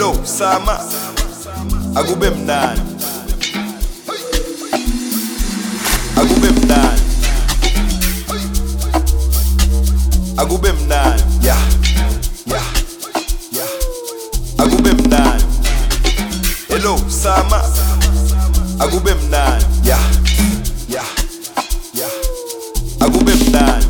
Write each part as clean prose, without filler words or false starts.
Hello Sama, akube mnandi, akube mnandi, akube mnandi, yeah, yeah, yeah, akube mnandi. Hello Sama, akube mnandi, yeah, yeah, yeah, akube mnandi,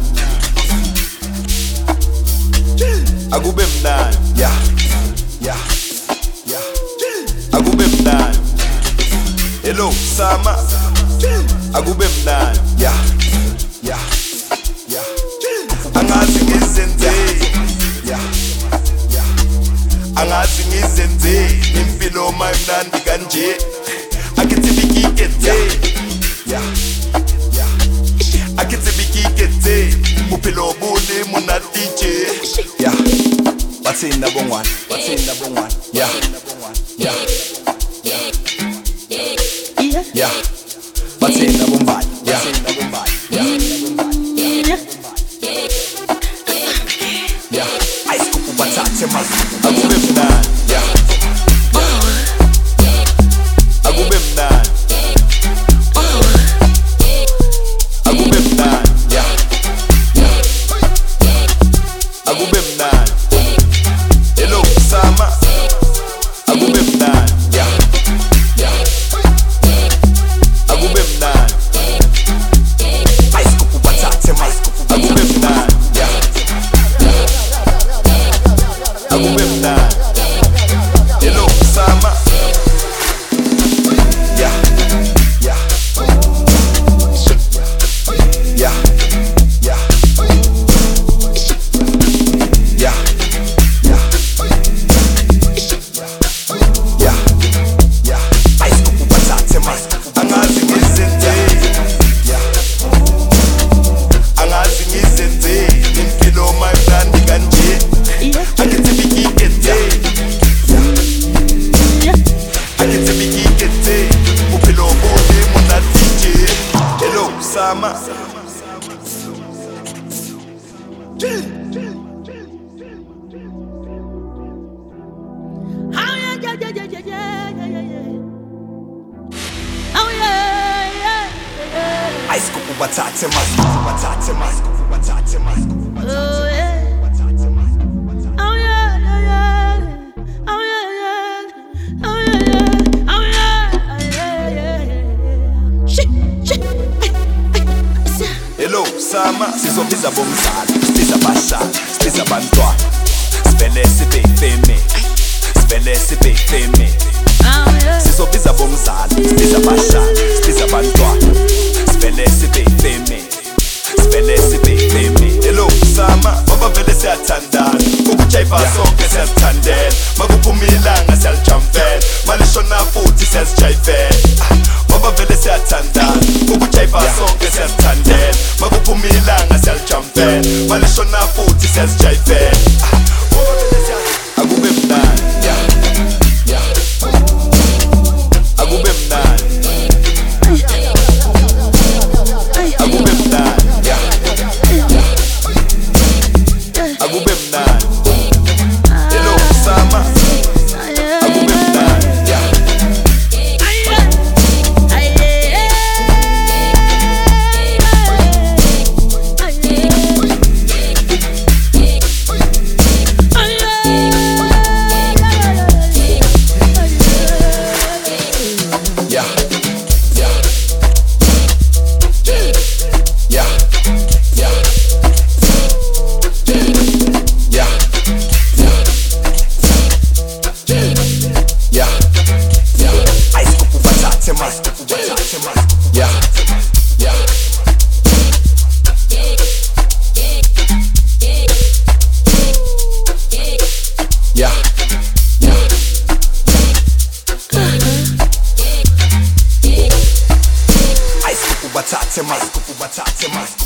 akube mnandi, yeah, yeah, yeah, akube mnandi. Hello Sama, akube mnandi, yeah, yeah, yeah, angazi ngizenze, yeah, yeah, angazi ngizenze impilo mayimnandi kanje, akithi bikikethe, yeah, yeah, akithi bikikethe uphilo buni muna DJ, yeah, bathini nabongwane, bathini nabongwane, yeah, yeah, yeah, yeah, bathini nabombali, yeah, yeah, yeah, ice kupu bathathe mazi, akube mnandi, yeah, akube mnandi, akube mnandi, yeah, yeah, akube mnandi. Hello Sama, akube mnandi, yeah, yeah, akube mnandi, ice kupu bathathe mazi, akube mnandi, yeah, yeah, akube mnandi. Hello Sama, yeah, yeah, yeah, yeah, yeah, yeah, yeah, ice kupu bathathe mazi, angazi ngizenze, yeah, angazi ngizenze impilo mayimnandi kanje, akithi bikikethe, akithi bikikethe uphilo buni muna DJ. Hello Sama, ice kupu bathathe mazi, bathathe mazi, bathathe mazi, bathathe mazi. Hello Sama, sizobiza bomzali, sibiza abashana, sibiza abantwana, sivele sibe family, sivele sibe family. Sizobiza bomzali, sibiza abashana, sibiza abantwana, sivele sibe family, sivele sibe family. Hello Sama, baba vele siyathandana, ukujayiva sonke siyazithandela, makuphuma ilanga siyalijamfela, malishona futhi siyazijayivela. Baba vele siyathandana, ukujayiva sonke siyazithandela, makuphuma ilanga siyalijamfela, malishona futhi siyazijayivela. Akube mnandi, yeah, yeah, akube mnandi, akube mnandi, yeah, yeah, akube mnandi. Hello Sama, akube mnandi, yeah, yeah, yeah, yeah, yeah, yeah, yeah, yeah, ice kupu bathathe mazi, bathathe mazi, yeah, yeah, yeah, yeah, ice kupu bathathe mazi, kupu bathathe mazi.